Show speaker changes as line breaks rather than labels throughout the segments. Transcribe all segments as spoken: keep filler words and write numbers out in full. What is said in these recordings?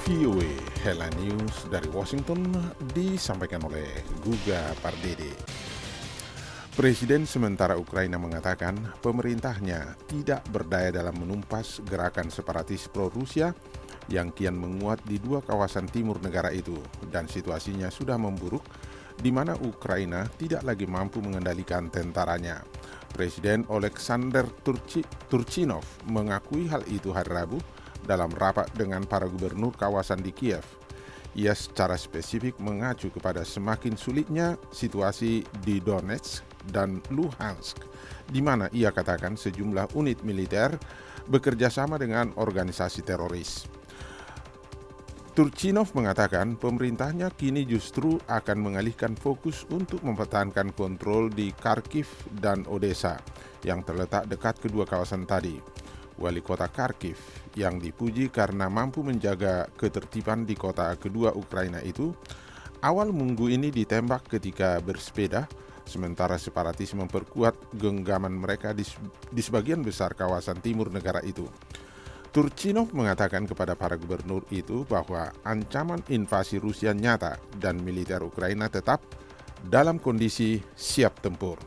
V O A Headline News dari Washington disampaikan oleh Guga Pardede. Presiden sementara Ukraina mengatakan pemerintahnya tidak berdaya dalam menumpas gerakan separatis pro-Rusia yang kian menguat di dua kawasan timur negara itu, dan situasinya sudah memburuk di mana Ukraina tidak lagi mampu mengendalikan tentaranya. Presiden Oleksandr Turchinov mengakui hal itu hari Rabu dalam rapat dengan para gubernur kawasan di Kiev. Ia secara spesifik mengacu kepada semakin sulitnya situasi di Donetsk dan Luhansk, di mana ia katakan sejumlah unit militer bekerja sama dengan organisasi teroris. Turchinov mengatakan pemerintahnya kini justru akan mengalihkan fokus untuk mempertahankan kontrol di Kharkiv dan Odessa yang terletak dekat kedua kawasan tadi. Wali kota Kharkiv yang dipuji karena mampu menjaga ketertiban di kota kedua Ukraina itu awal minggu ini ditembak ketika bersepeda, sementara separatis memperkuat genggaman mereka di, di sebagian besar kawasan timur negara itu. Turchinov mengatakan kepada para gubernur itu bahwa ancaman invasi Rusia nyata dan militer Ukraina tetap dalam kondisi siap tempur.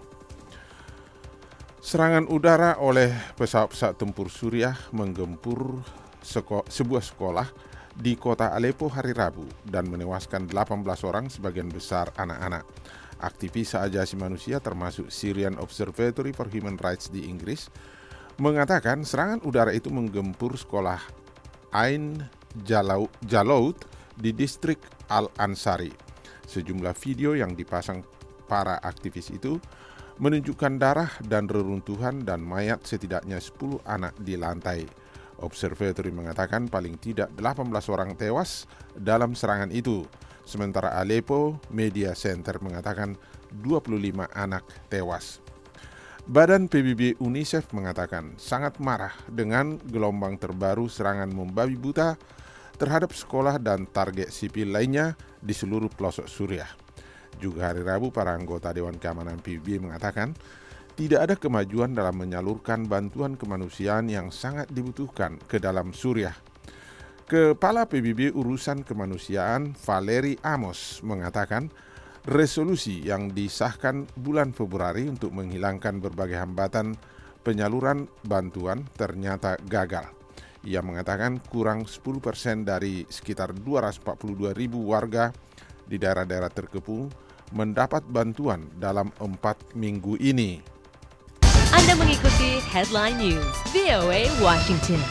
Serangan udara oleh pesawat-pesawat tempur Suriah menggempur seko- sebuah sekolah di kota Aleppo hari Rabu dan menewaskan delapan belas orang, sebagian besar anak-anak. Aktivis hak asasi manusia termasuk Syrian Observatory for Human Rights di Inggris mengatakan serangan udara itu menggempur sekolah Ain Jalaud di distrik Al-Ansari. Sejumlah video yang dipasang para aktivis itu menunjukkan darah dan reruntuhan dan mayat setidaknya sepuluh anak di lantai. Observatory mengatakan paling tidak delapan belas orang tewas dalam serangan itu. Sementara Aleppo Media Center mengatakan dua puluh lima anak tewas. Badan P B B UNICEF mengatakan sangat marah dengan gelombang terbaru serangan membabi buta terhadap sekolah dan target sipil lainnya di seluruh pelosok Suriah. Juga hari Rabu, para anggota Dewan Keamanan P B B mengatakan tidak ada kemajuan dalam menyalurkan bantuan kemanusiaan yang sangat dibutuhkan ke dalam Suriah. Kepala P B B Urusan Kemanusiaan Valery Amos mengatakan resolusi yang disahkan bulan Februari untuk menghilangkan berbagai hambatan penyaluran bantuan ternyata gagal. Ia mengatakan kurang sepuluh persen dari sekitar dua ratus empat puluh dua ribu warga di daerah-daerah terkepung mendapat bantuan dalam empat minggu ini.
Anda mengikuti Headline News V O A Washington.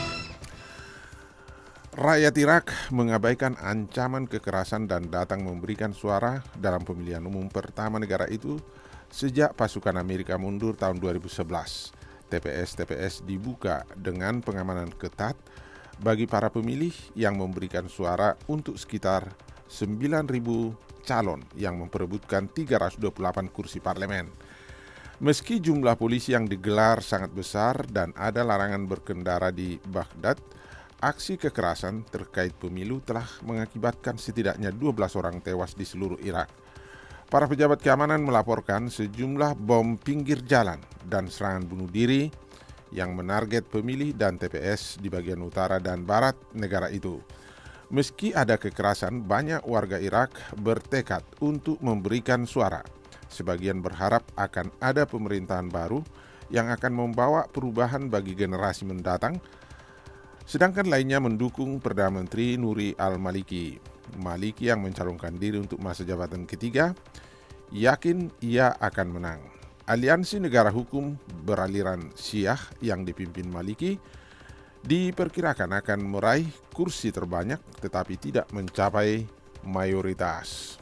Rakyat Irak mengabaikan ancaman kekerasan dan datang memberikan suara dalam pemilihan umum pertama negara itu sejak pasukan Amerika mundur tahun dua ribu sebelas. T P S-T P S dibuka dengan pengamanan ketat bagi para pemilih yang memberikan suara untuk sekitar sembilan ribu calon yang memperebutkan tiga ratus dua puluh delapan kursi parlemen. Meski jumlah polisi yang digelar sangat besar dan ada larangan berkendara di Baghdad, aksi kekerasan terkait pemilu telah mengakibatkan setidaknya dua belas orang tewas di seluruh Irak. Para pejabat keamanan melaporkan sejumlah bom pinggir jalan dan serangan bunuh diri yang menarget pemilih dan T P S di bagian utara dan barat negara itu. Meski ada kekerasan, banyak warga Irak bertekad untuk memberikan suara. Sebagian berharap akan ada pemerintahan baru yang akan membawa perubahan bagi generasi mendatang, sedangkan lainnya mendukung Perdana Menteri Nuri al-Maliki. Maliki yang mencalonkan diri untuk masa jabatan ketiga, yakin ia akan menang. Aliansi Negara Hukum beraliran Syiah yang dipimpin Maliki diperkirakan akan meraih kursi terbanyak tetapi tidak mencapai mayoritas.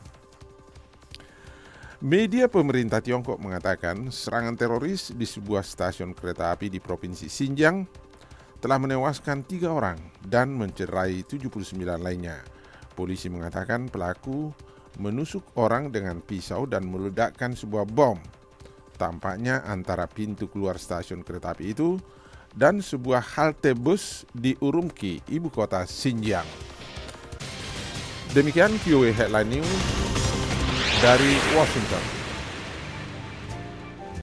Media pemerintah Tiongkok mengatakan serangan teroris di sebuah stasiun kereta api di Provinsi Xinjiang telah menewaskan tiga orang dan mencederai tujuh puluh sembilan lainnya. Polisi mengatakan pelaku menusuk orang dengan pisau dan meledakkan sebuah bom, tampaknya antara pintu keluar stasiun kereta api itu dan sebuah halte bus di Urumqi, ibu kota Xinjiang. Demikian V O A Headline News dari Washington.